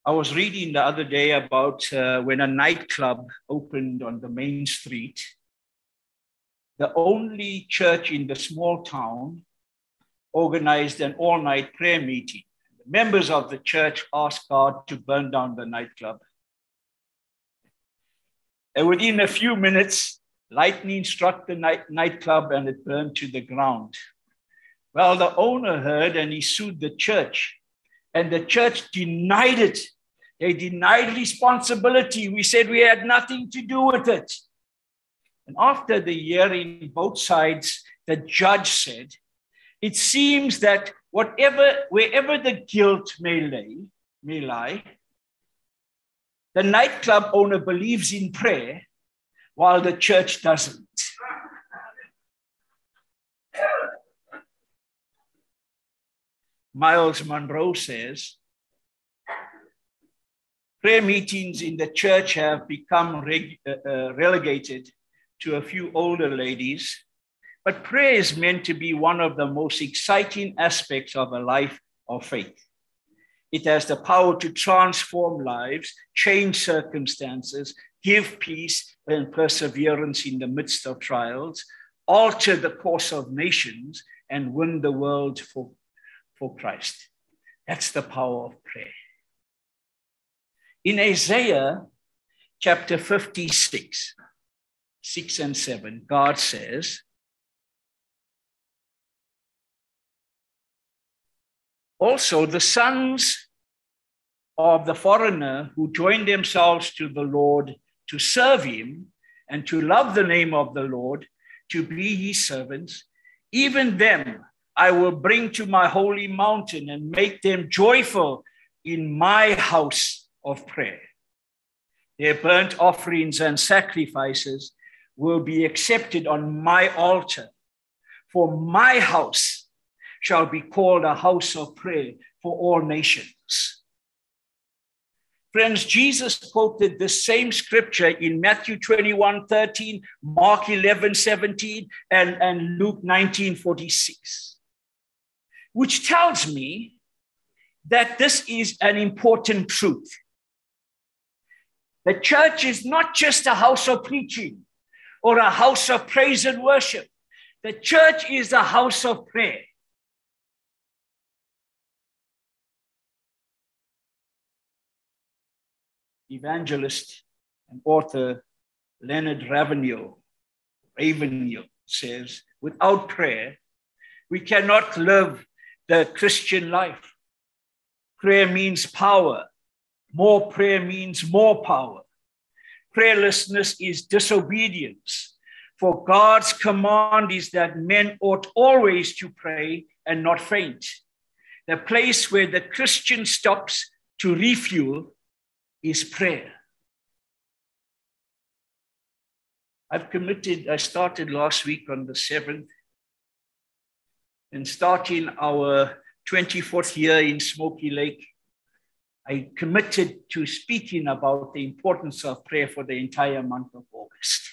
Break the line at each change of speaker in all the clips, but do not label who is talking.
I was reading the other day about when a nightclub opened on the main street, the only church in the small town organized an all-night prayer meeting. The members of the church asked God to burn down the nightclub. And within a few minutes, lightning struck the nightclub and it burned to the ground. Well, the owner heard and he sued the church. And the church denied it. They denied responsibility. We said we had nothing to do with it. And after the hearing, both sides, the judge said, it seems that wherever the guilt may lie, the nightclub owner believes in prayer while the church doesn't. Miles Monroe says, prayer meetings in the church have become relegated to a few older ladies, but prayer is meant to be one of the most exciting aspects of a life of faith. It has the power to transform lives, change circumstances, give peace and perseverance in the midst of trials, alter the course of nations, and win the world for Christ. That's the power of prayer. In Isaiah chapter 56, 6 and 7, God says, also the sons of the foreigner who join themselves to the Lord to serve him and to love the name of the Lord, to be his servants, even them I will bring to my holy mountain and make them joyful in my house of prayer. Their burnt offerings and sacrifices will be accepted on my altar, for my house shall be called a house of prayer for all nations. Friends, Jesus quoted the same scripture in Matthew 21:13, Mark 11:17, and Luke 19:46, which tells me that this is an important truth. The church is not just a house of preaching or a house of praise and worship. The church is a house of prayer. Evangelist and author Leonard Ravenhill says, without prayer, we cannot live the Christian life. Prayer means power. More prayer means more power. Prayerlessness is disobedience. For God's command is that men ought always to pray and not faint. The place where the Christian stops to refuel is prayer. I started last week on the 7th, and starting our 24th year in Smoky Lake, I committed to speaking about the importance of prayer for the entire month of August.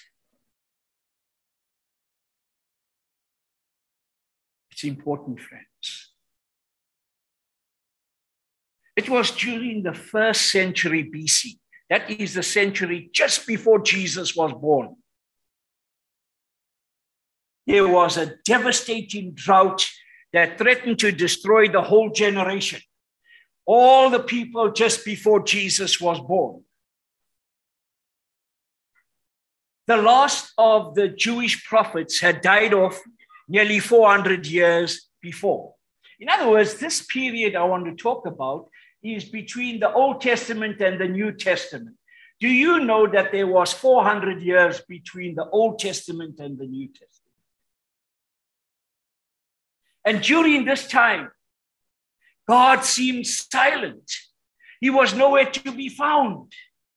It's important, friends. It was during the 1st century BC. That is the century just before Jesus was born. There was a devastating drought that threatened to destroy the whole generation. All the people just before Jesus was born. The last of the Jewish prophets had died off nearly 400 years before. In other words, this period I want to talk about is between the Old Testament and the New Testament. Do you know that there was 400 years between the Old Testament and the New Testament? And during this time, God seemed silent. He was nowhere to be found.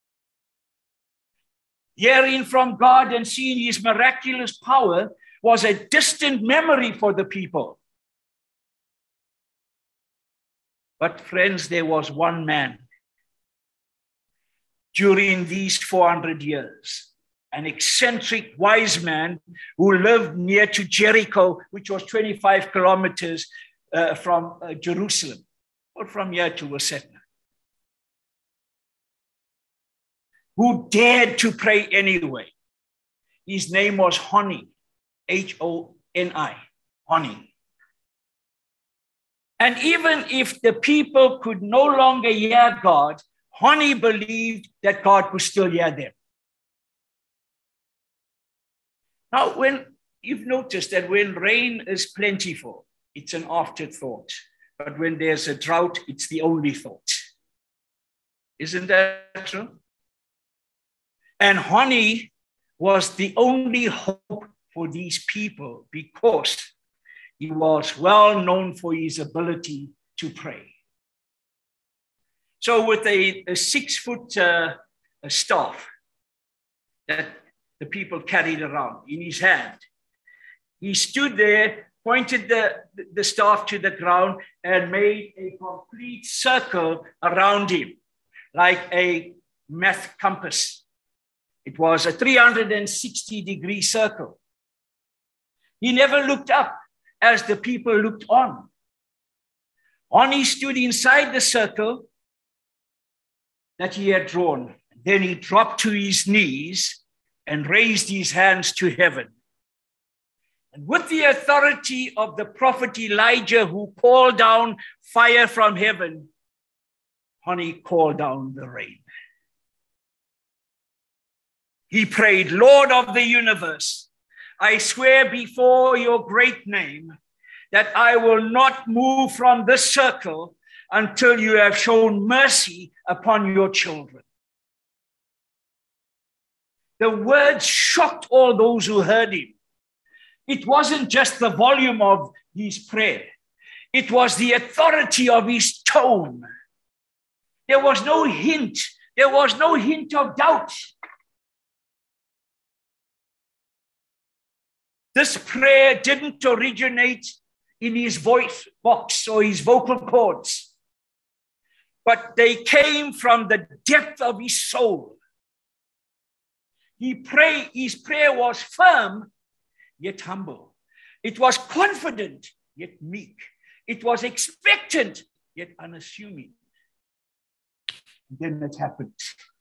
Hearing from God and seeing his miraculous power was a distant memory for the people. But friends, there was one man during these 400 years, an eccentric wise man who lived near to Jericho, which was 25 kilometers from Jerusalem, or from here to Wasetna. who dared to pray anyway. His name was Honi, H-O-N-I, Honi. And even if the people could no longer hear God, Honi believed that God could still hear them. Now, when you've noticed that when rain is plentiful, it's an afterthought. But when there's a drought, it's the only thought. Isn't that true? And Honi was the only hope for these people because he was well known for his ability to pray. So with a 6-foot staff that the people carried around in his hand, he stood there, pointed the staff to the ground, and made a complete circle around him, like a math compass. It was a 360-degree circle. He never looked up as the people looked on. Honi stood inside the circle that he had drawn. Then he dropped to his knees and raised his hands to heaven. And with the authority of the prophet Elijah, who called down fire from heaven, Honi called down the rain. He prayed, Lord of the universe, I swear before your great name that I will not move from this circle until you have shown mercy upon your children. The words shocked all those who heard him. It wasn't just the volume of his prayer. It was the authority of his tone. There was no hint. There was no hint of doubt. This prayer didn't originate in his voice box or his vocal cords, but they came from the depth of his soul. His prayer was firm, yet humble. It was confident, yet meek. It was expectant, yet unassuming. Then it happened.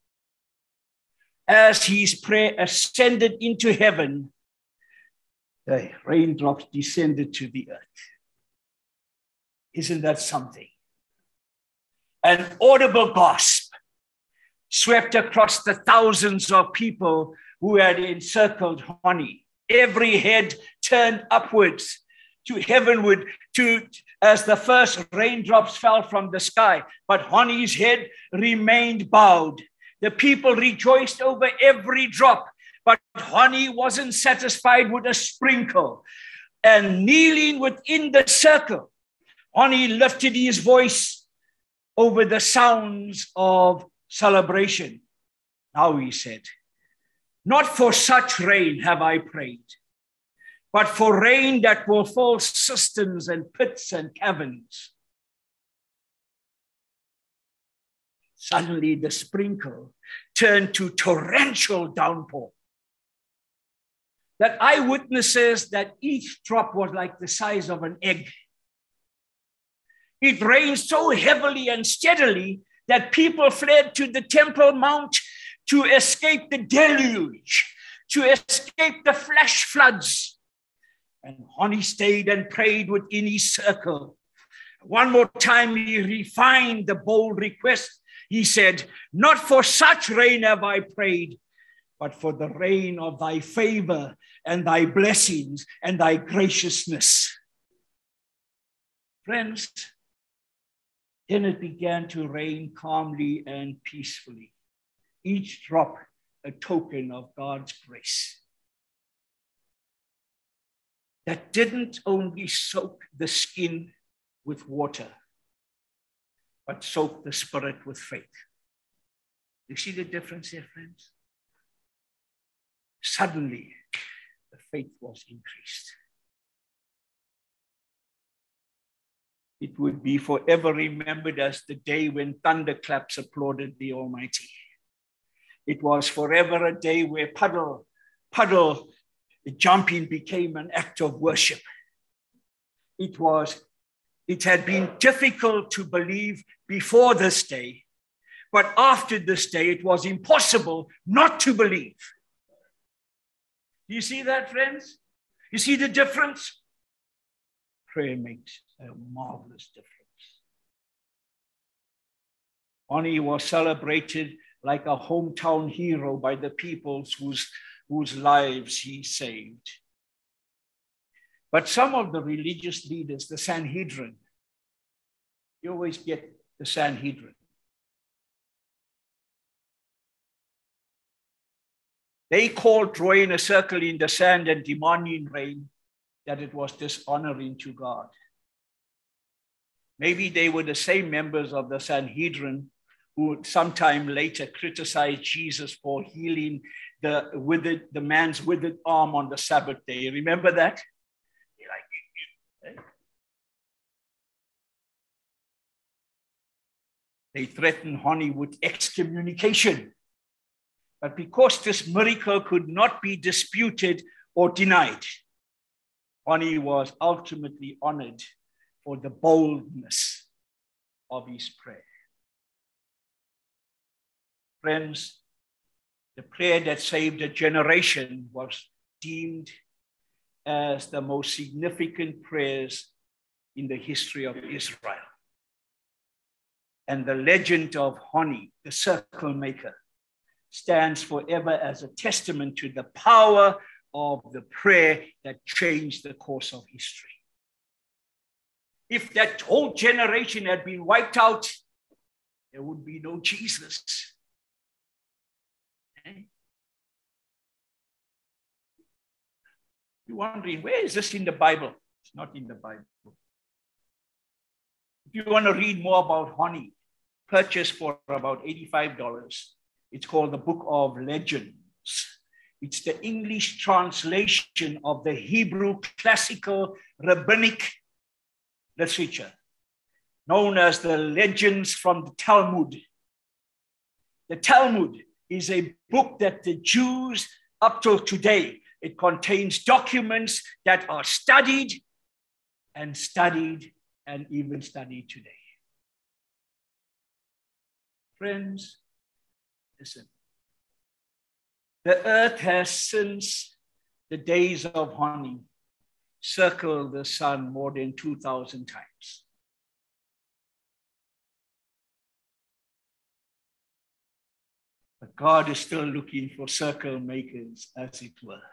As his prayer ascended into heaven, the raindrops descended to the earth. Isn't that something? An audible gasp swept across the thousands of people who had encircled Honi. Every head turned upwards to heavenward as the first raindrops fell from the sky. But Honi's head remained bowed. The people rejoiced over every drop. But Honi wasn't satisfied with a sprinkle. And kneeling within the circle, Honi lifted his voice over the sounds of celebration. Now he said, not for such rain have I prayed, but for rain that will fill cisterns and pits and caverns. Suddenly the sprinkle turned to torrential downpour. That eyewitnesses that each drop was like the size of an egg. It rained so heavily and steadily that people fled to the Temple Mount to escape the deluge, to escape the flash floods. And Honi stayed and prayed within his circle. One more time, he refined the bold request. He said, not for such rain have I prayed, but for the rain of thy favor and thy blessings and thy graciousness. Friends, then it began to rain calmly and peacefully, each drop a token of God's grace. That didn't only soak the skin with water, but soak the spirit with faith. You see the difference here, friends? Suddenly, the faith was increased. It would be forever remembered as the day when thunderclaps applauded the Almighty. It was forever a day where puddle jumping became an act of worship. It had been difficult to believe before this day, But after this day, it was impossible not to believe. Do you see that, friends? You see the difference? Prayer makes a marvelous difference. Honi was celebrated like a hometown hero by the peoples whose lives he saved. But some of the religious leaders, the Sanhedrin, you always get the Sanhedrin. They called drawing a circle in the sand and demanding rain that it was dishonoring to God. Maybe they were the same members of the Sanhedrin who sometime later criticized Jesus for healing the man's withered arm on the Sabbath day. Remember that? They threatened Honi with excommunication. But because this miracle could not be disputed or denied, Honi was ultimately honored for the boldness of his prayer. Friends, the prayer that saved a generation was deemed as the most significant prayers in the history of Israel. And the legend of Honi, the circle maker, stands forever as a testament to the power of the prayer that changed the course of history. If that whole generation had been wiped out, there would be no Jesus. You're wondering, where is this in the Bible? It's not in the Bible. If you want to read more about Honi, purchase for about $85. It's called the Book of Legends. It's the English translation of the Hebrew classical rabbinic literature, known as the Legends from the Talmud. The Talmud is a book that the Jews, up till today, it contains documents that are studied and even studied today. Friends, listen. The earth has, since the days of Honi, circled the sun more than 2,000 times. But God is still looking for circle makers, as it were.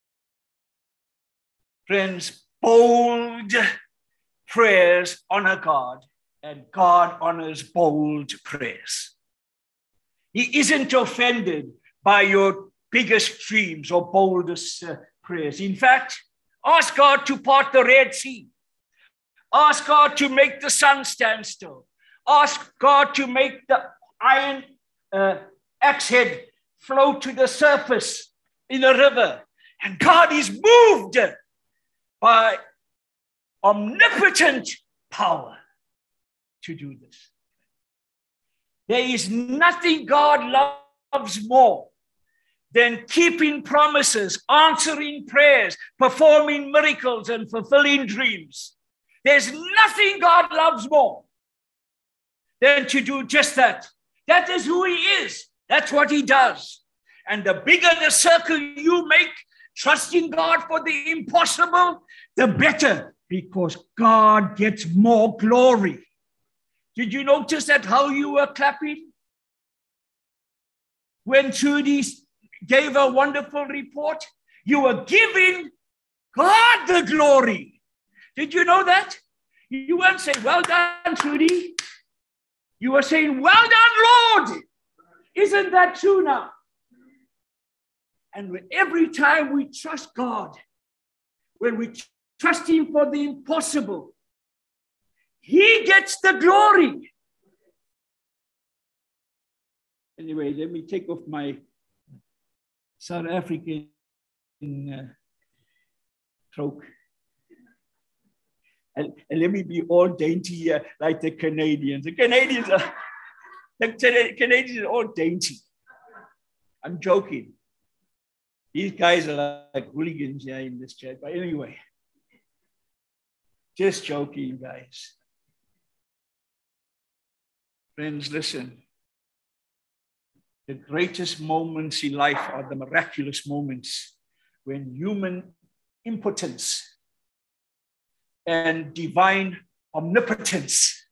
Friends, bold prayers honor God, and God honors bold prayers. He isn't offended by your biggest dreams or boldest prayers. In fact, ask God to part the Red Sea. Ask God to make the sun stand still. Ask God to make the iron axe head float to the surface in a river. And God is moved by omnipotent power to do this. There is nothing God loves more than keeping promises, answering prayers, performing miracles, and fulfilling dreams. There's nothing God loves more than to do just that. That is who he is. That's what he does. And the bigger the circle you make, trusting God for the impossible, the better, because God gets more glory. Did you notice that how you were clapping? When Trudy gave a wonderful report, you were giving God the glory. Did you know that? You weren't saying, well done, Trudy. You were saying, well done, Lord. Isn't that true now? And every time we trust God, when we trust him for the impossible, he gets the glory. Anyway, let me take off my South African cloak. And let me be all dainty like the Canadians. The Canadians are all dainty. I'm joking. These guys are like hooligans here in this church. But anyway, just joking, guys. Friends, listen. The greatest moments in life are the miraculous moments when human impotence and divine omnipotence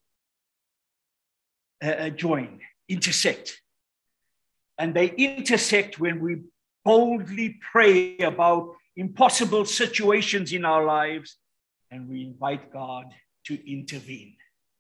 intersect. And they intersect when we boldly pray about impossible situations in our lives and we invite God to intervene.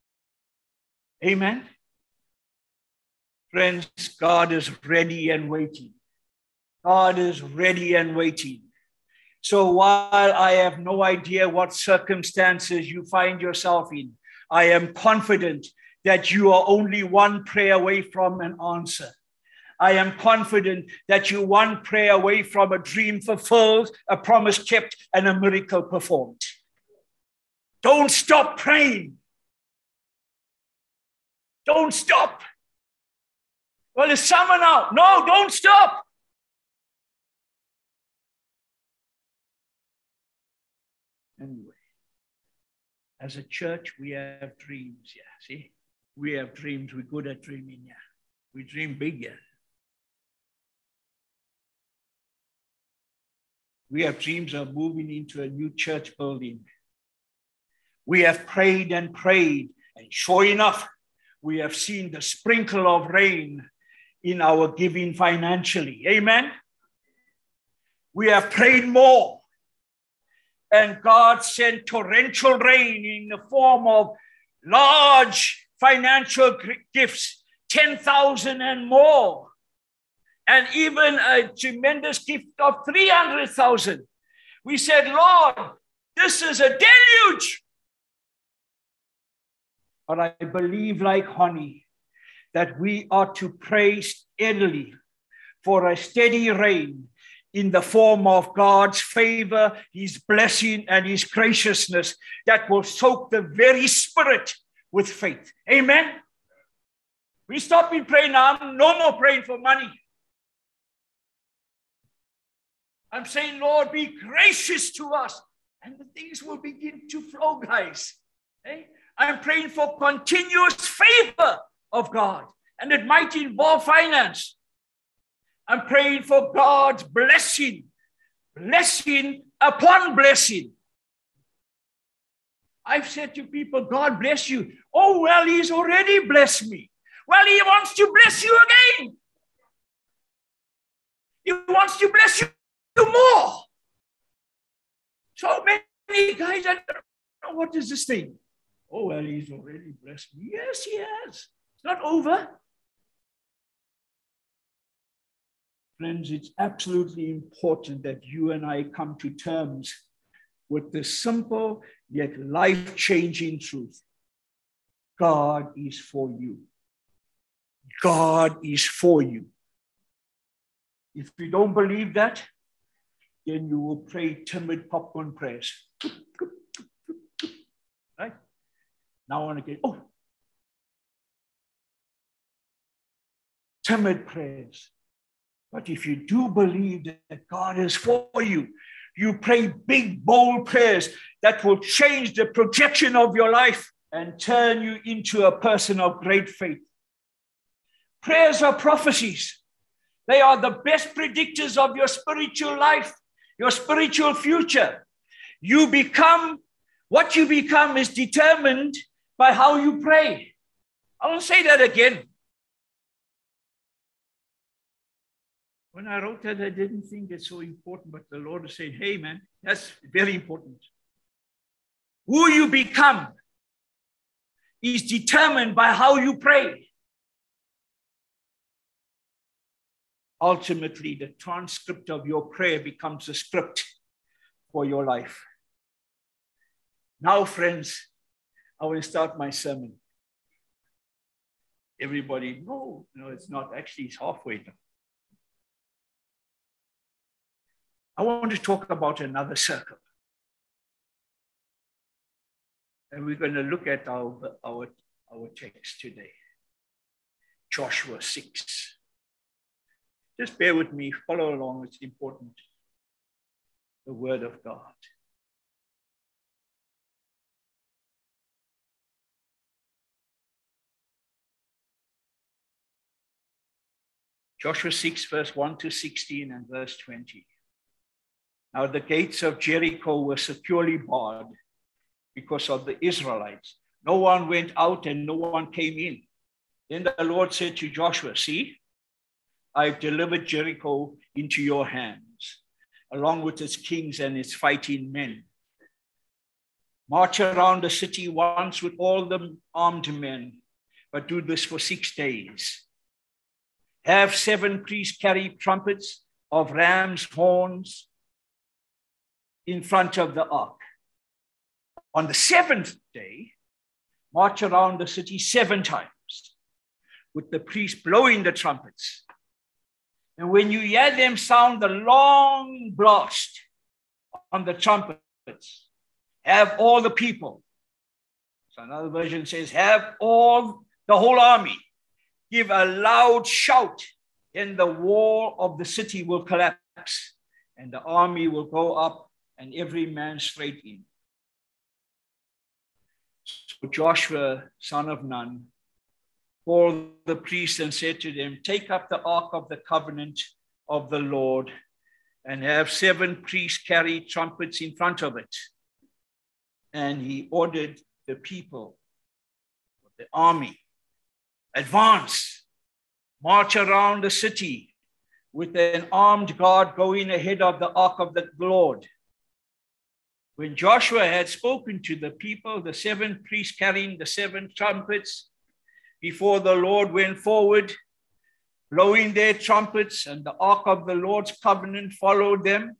Amen. Friends, God is ready and waiting. God is ready and waiting. So while I have no idea what circumstances you find yourself in, I am confident that you are only one prayer away from an answer. I am confident that you're one prayer away from a dream fulfilled, a promise kept, and a miracle performed. Don't stop praying. Don't stop. Well, it's summer now. No, don't stop. Anyway, as a church, we have dreams. Yeah, see? We have dreams. We're good at dreaming. Yeah. We dream big. Yeah. We have dreams of moving into a new church building. We have prayed and prayed, and sure enough, we have seen the sprinkle of rain in our giving financially. Amen? We have prayed more, and God sent torrential rain in the form of large financial gifts, 10,000 and more, and even a tremendous gift of 300,000. We said, Lord, this is a deluge. But I believe, like honey, that we are to pray steadily for a steady rain in the form of God's favor, his blessing, and his graciousness that will soak the very spirit with faith. Amen? We stop in praying now. No more praying for money. I'm saying, Lord, be gracious to us, and the things will begin to flow, guys. Okay? I'm praying for continuous favor of God, and it might involve finance. I'm praying for God's blessing, blessing upon blessing. I've said to people, God bless you. Oh, well, he's already blessed me. Well, he wants to bless you again. He wants to bless you more. So many guys, I don't know, what is this thing? Oh, well, he's already blessed me. Yes, he has. It's not over. Friends, it's absolutely important that you and I come to terms with the simple yet life-changing truth. God is for you. God is for you. If you don't believe that, then you will pray timid popcorn prayers. Right? Now I want to get, timid prayers. But if you do believe that God is for you, you pray big, bold prayers that will change the projection of your life and turn you into a person of great faith. Prayers are prophecies. They are the best predictors of your spiritual life, your spiritual future. What you become is determined by how you pray. I will say that again. When I wrote that, I didn't think it's so important, but the Lord said, hey, man, that's very important. Who you become is determined by how you pray. Ultimately, the transcript of your prayer becomes a script for your life. Now, friends, I will start my sermon. Everybody, no, it's not. Actually, it's halfway done. I want to talk about another circle. And we're going to look at our text today. Joshua 6. Just bear with me, follow along, it's important. The word of God. Joshua 6, verse 1 to 16 and verse 20. Now the gates of Jericho were securely barred because of the Israelites. No one went out and no one came in. Then the Lord said to Joshua, see, I've delivered Jericho into your hands, along with its kings and its fighting men. March around the city once with all the armed men, but do this for 6 days. Have 7 priests carry trumpets of ram's horns in front of the ark. On the 7th day, march around the city 7 times, with the priests blowing the trumpets. And when you hear them sound the long blast on the trumpets, have all the people. So another version says, have all the whole army give a loud shout, and the wall of the city will collapse, and the army will go up, and every man straight in. So Joshua, son of Nun, called the priests and said to them, take up the ark of the covenant of the Lord, and have 7 priests carry trumpets in front of it. And he ordered the people, the army, advance, march around the city with an armed guard going ahead of the ark of the Lord. When Joshua had spoken to the people, the 7 priests carrying the 7 trumpets before the Lord went forward, blowing their trumpets, and the ark of the Lord's covenant followed them.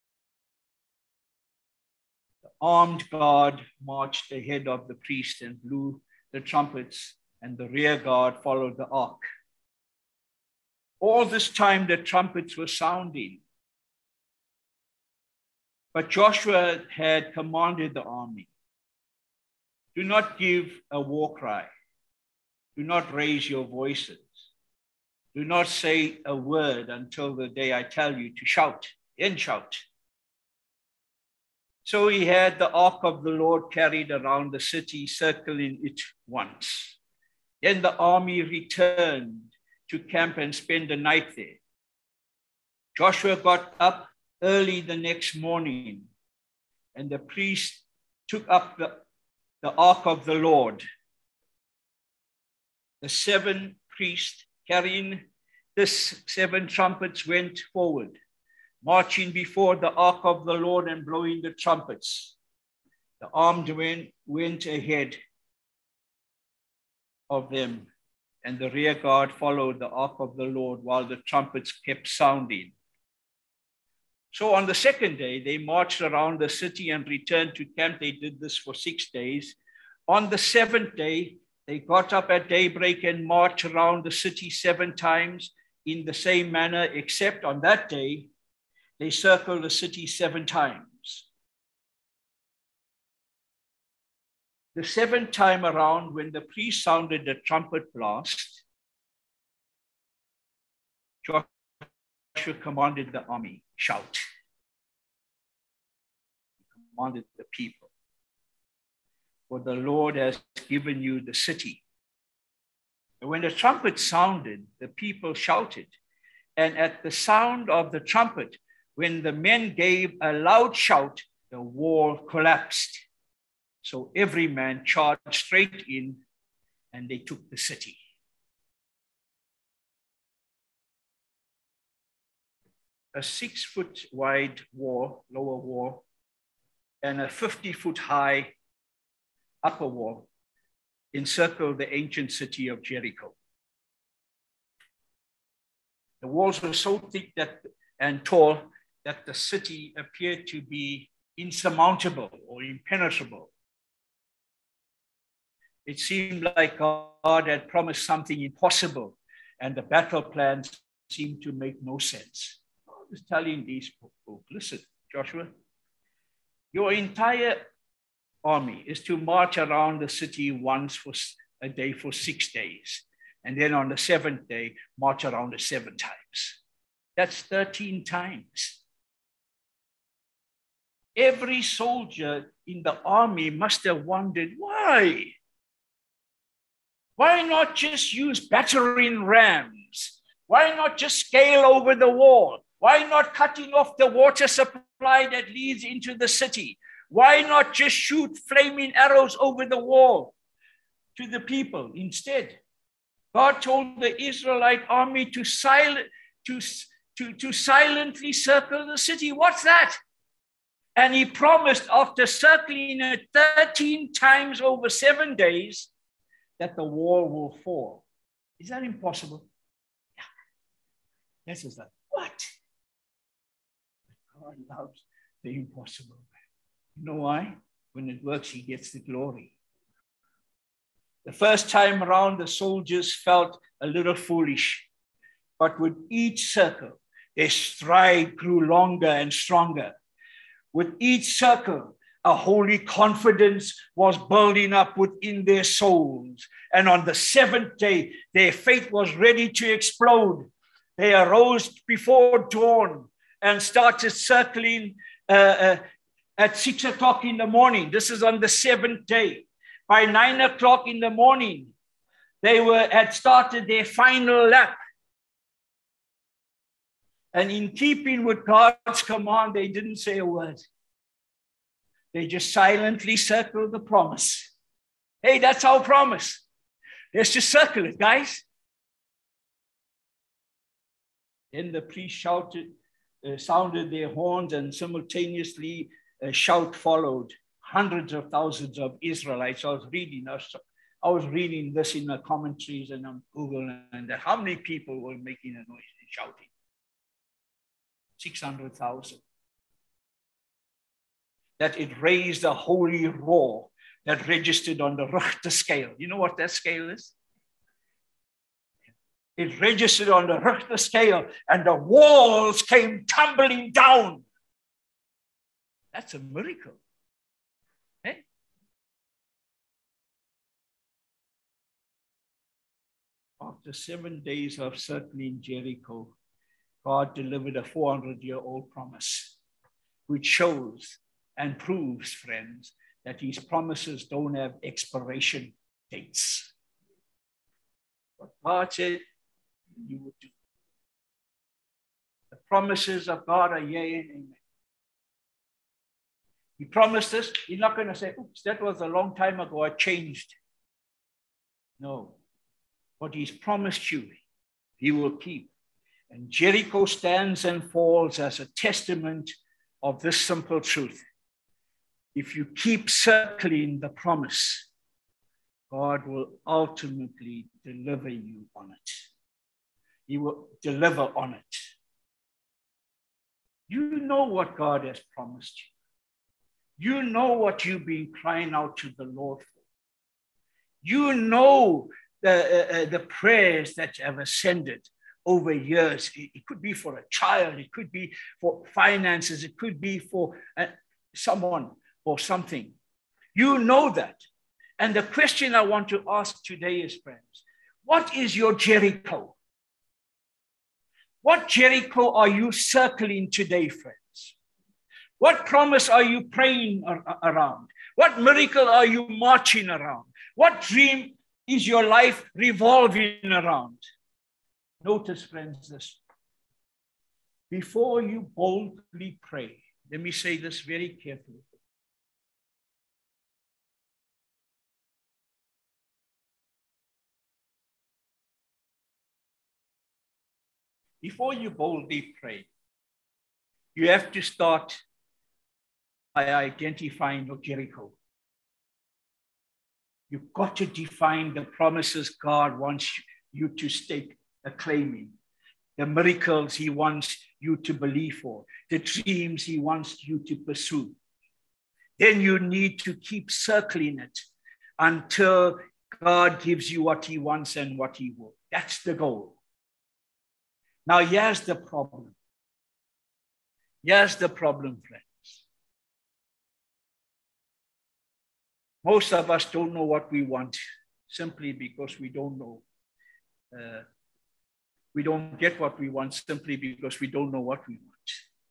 The armed guard marched ahead of the priest and blew the trumpets, and the rear guard followed the ark. All this time the trumpets were sounding. But Joshua had commanded the army, do not give a war cry. Do not raise your voices. Do not say a word until the day I tell you to shout, then shout. So he had the ark of the Lord carried around the city, circling it once. Then the army returned to camp and spent the night there. Joshua got up early the next morning, and the priest took up the ark of the Lord. The 7 priests carrying the 7 trumpets went forward, marching before the ark of the Lord and blowing the trumpets. The armed men went ahead of them, and the rear guard followed the ark of the Lord while the trumpets kept sounding. So on the 2nd day, they marched around the city and returned to camp. They did this for 6 days. On the 7th day, they got up at daybreak and marched around the city 7 times in the same manner, except on that day, they circled the city 7 times. The 7th time around, when the priest sounded the trumpet blast, Joshua commanded the army, shout. He commanded the people, for the Lord has given you the city. And when the trumpet sounded, the people shouted. And at the sound of the trumpet, when the men gave a loud shout, the wall collapsed. So every man charged straight in, and they took the city. A 6-foot wide wall, lower wall, and a 50-foot high upper wall encircled the ancient city of Jericho. The walls were so thick and tall that the city appeared to be insurmountable or impenetrable. It seemed like God had promised something impossible, and the battle plans seemed to make no sense. God was telling these people, listen, Joshua, your entire army is to march around the city once for a day for 6 days. And then on the 7th day, march around it 7 times. That's 13 times. Every soldier in the army must have wondered, why? Why not just use battering rams? Why not just scale over the wall? Why not cutting off the water supply that leads into the city? Why not just shoot flaming arrows over the wall to the people instead? God told the Israelite army to silently circle the city. What's that? And he promised, after circling it 13 times over 7 days, that the wall will fall. Is that impossible? Yeah. This is like, what? God loves the impossible. You know why? When it works, he gets the glory. The first time around, the soldiers felt a little foolish. But with each circle, their stride grew longer and stronger. With each circle, a holy confidence was building up within their souls. And on the seventh day, their faith was ready to explode. They arose before dawn and started circling at 6 o'clock in the morning. This is on the seventh day. By 9 o'clock in the morning, they had started their final lap. And in keeping with God's command, they didn't say a word. They just silently circled the promise. Hey, that's our promise. Let's just circle it, guys. Then the priest sounded their horns, and simultaneously a shout followed. Hundreds of thousands of Israelites. I was reading this in the commentaries and on Google, and how many people were making a noise and shouting? 600,000. That it raised a holy roar that registered on the Richter scale. You know what that scale is? It registered on the Richter scale, and the walls came tumbling down. That's a miracle. Eh? After 7 days of circling Jericho, God delivered a 400-year-old promise, which shows and proves, friends, that his promises don't have expiration dates. What God said, you would do. The promises of God are yea and amen. He promised us. He's not going to say, oops, that was a long time ago, I changed. No. What he's promised you, he will keep. And Jericho stands and falls as a testament of this simple truth. If you keep circling the promise, God will ultimately deliver you on it. He will deliver on it. You know what God has promised you. You know what you've been crying out to the Lord for. You know the prayers that have ascended over years. It could be for a child. It could be for finances. It could be for someone or something. You know that. And the question I want to ask today is, friends, what is your Jericho? What Jericho are you circling today, friends? What promise are you praying around? What miracle are you marching around? What dream is your life revolving around? Notice, friends, this. Before you boldly pray, let me say this very carefully. Before you boldly pray, you have to start by identifying your Jericho. You've got to define the promises God wants you to stake a claim in, the miracles he wants you to believe for, the dreams he wants you to pursue. Then you need to keep circling it until God gives you what he wants and what he will. That's the goal. Now, here's the problem. Here's the problem, friends. Most of us don't know what we want simply because we don't know. We don't get what we want simply because we don't know what we want.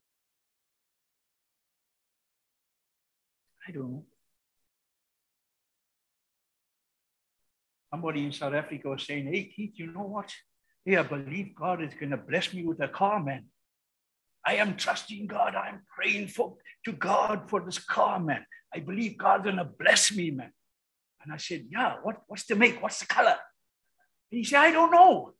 I don't know. Somebody in South Africa was saying, hey, Keith, you know what? Hey, I believe God is going to bless me with a car, man. I am trusting God. I'm praying to God for this car, man. I believe God's going to bless me, man. And I said, yeah, what's the make? What's the color? And he said, I don't know.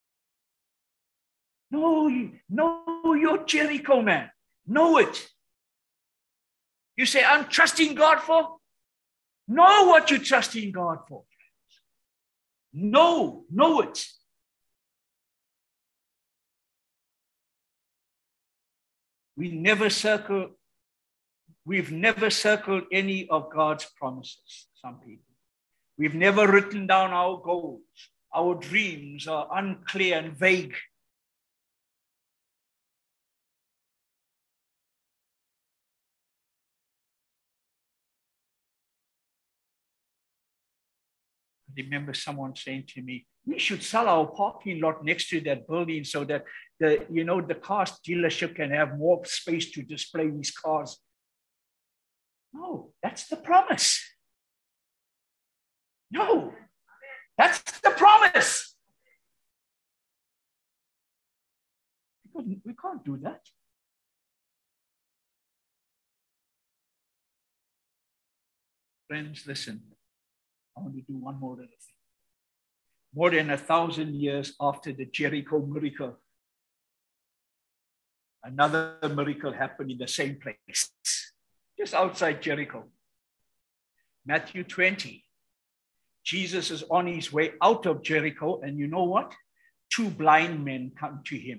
No, you're Jericho, man. Know it. You say, I'm trusting God for? Know what you're trusting God for. Know it. We've never circled any of God's promises, some people. We've never written down our goals. Our dreams are unclear and vague. I remember someone saying to me, we should sell our parking lot next to that building so that the car dealership can have more space to display these cars. No, that's the promise. No, that's the promise. We can't do that. Friends, listen. I want to do one more little thing. More than 1,000 years after the Jericho miracle, another miracle happened in the same place, just outside Jericho. Matthew 20. Jesus is on his way out of Jericho, and you know what? 2 blind men come to him.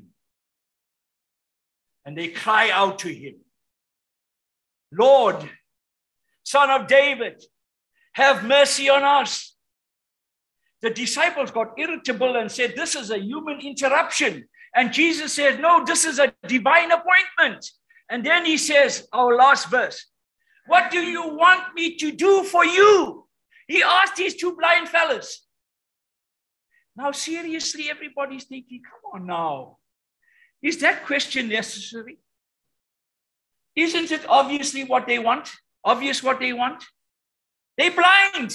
And they cry out to him, Lord, Son of David, have mercy on us. The disciples got irritable and said, this is a human interruption. And Jesus said, no, this is a divine appointment. And then he says, our last verse, what do you want me to do for you? He asked these 2 blind fellas. Now, seriously, everybody's thinking, come on now. Is that question necessary? Isn't it obviously what they want? Obvious what they want? They're blind.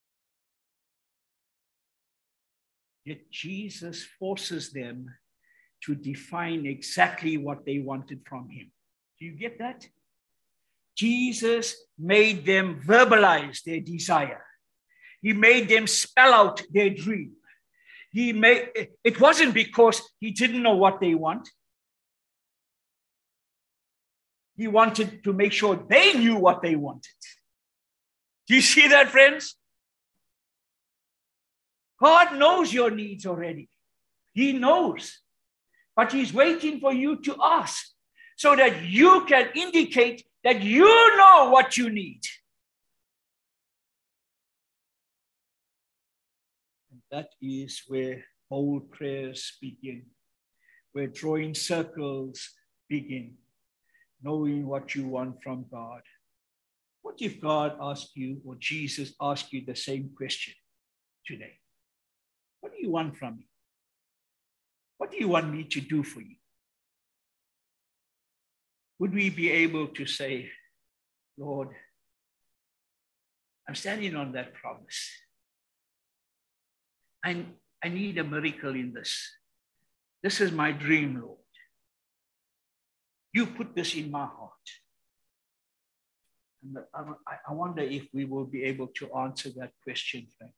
Yet Jesus forces them to define exactly what they wanted from him. Do you get that? Jesus made them verbalize their desire. He made them spell out their dream. It wasn't because he didn't know what they want. He wanted to make sure they knew what they wanted. Do you see that, friends? God knows your needs already. He knows. But he's waiting for you to ask so that you can indicate that you know what you need. And that is where bold prayers begin, where drawing circles begin, knowing what you want from God. What if God asked you, or Jesus asked you the same question today? What do you want from me? What do you want me to do for you? Would we be able to say, Lord, I'm standing on that promise. I need a miracle in this. This is my dream, Lord. You put this in my heart. And I wonder if we will be able to answer that question, friends.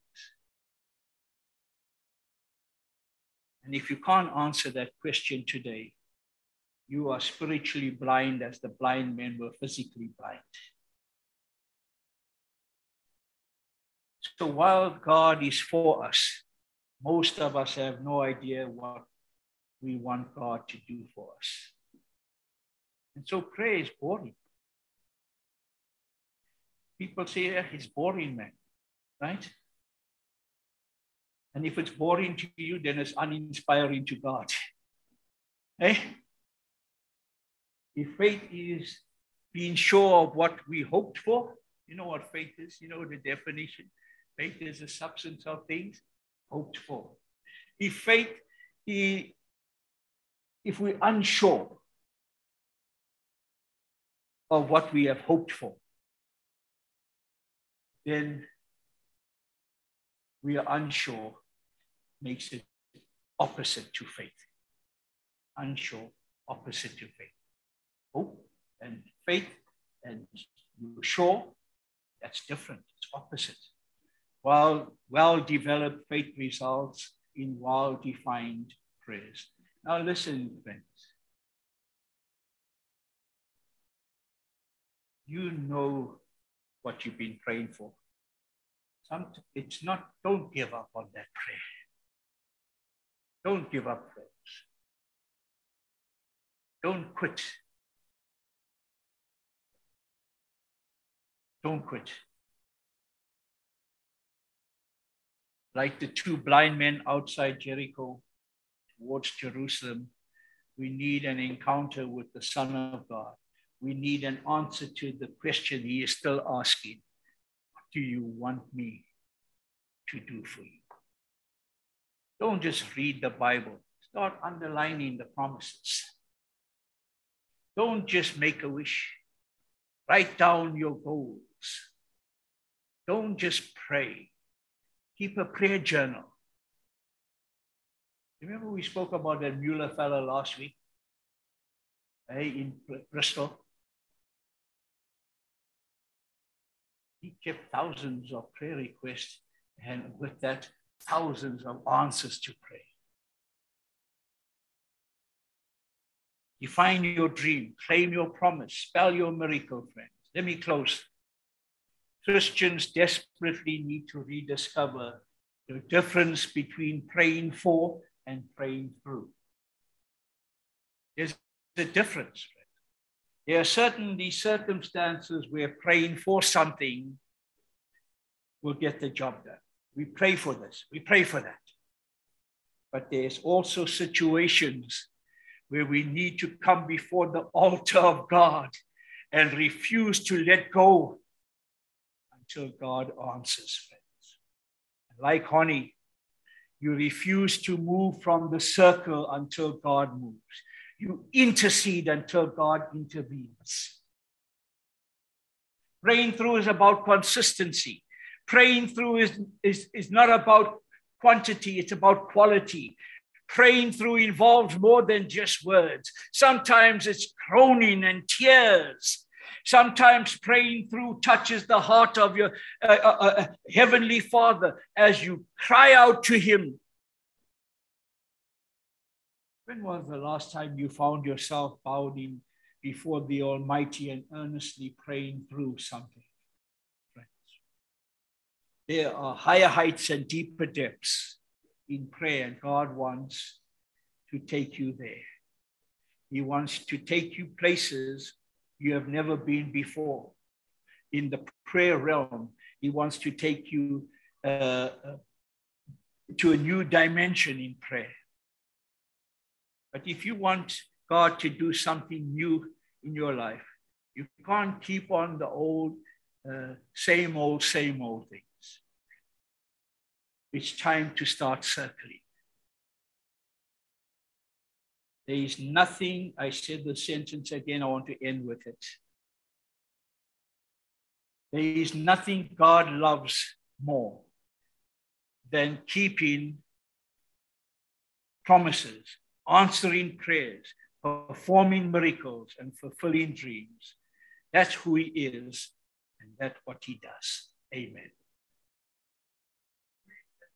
And if you can't answer that question today, you are spiritually blind as the blind men were physically blind. So while God is for us, most of us have no idea what we want God to do for us. And so prayer is boring. People say, yeah, it's boring, man, right? And if it's boring to you, then it's uninspiring to God. Hey? If faith is being sure of what we hoped for, you know what faith is? You know the definition. Faith is the substance of things hoped for. If we're unsure of what we have hoped for, then we are unsure, makes it opposite to faith. Unsure, opposite to faith. Hope and faith and you're sure, that's different. It's opposite. While well-developed faith results in well-defined prayers. Now listen, friends. You know what you've been praying for. It's not, don't give up on that prayer. Don't give up, friends. Don't quit. Don't quit. Like the two blind men outside Jericho towards Jerusalem, we need an encounter with the Son of God. We need an answer to the question he is still asking. What do you want me to do for you? Don't just read the Bible. Start underlining the promises. Don't just make a wish. Write down your goals. Don't just pray. Keep a prayer journal. Remember we spoke about that Mueller fellow last week? In Bristol. He kept thousands of prayer requests and with that, thousands of answers to pray. Define your dream, claim your promise, spell your miracle, friends. Let me close. Christians desperately need to rediscover the difference between praying for and praying through. There's a difference. There are certainly circumstances where praying for something will get the job done. We pray for this, we pray for that. But there's also situations where we need to come before the altar of God and refuse to let go until God answers, friends. Like honey, you refuse to move from the circle until God moves. You intercede until God intervenes. Praying through is about consistency. Praying through is not about quantity, it's about quality. Praying through involves more than just words. Sometimes it's groaning and tears. Sometimes praying through touches the heart of your Heavenly Father as you cry out to Him. When was the last time you found yourself bowing before the Almighty and earnestly praying through something? Friends, there are higher heights and deeper depths in prayer, and God wants to take you there. He wants to take you places you have never been before. In the prayer realm, He wants to take you to a new dimension in prayer. But if you want God to do something new in your life, you can't keep on the old, same old things. It's time to start circling. There is nothing, I said the sentence again, I want to end with it. There is nothing God loves more than keeping promises, answering prayers, performing miracles, and fulfilling dreams. That's who He is, and that's what He does. Amen.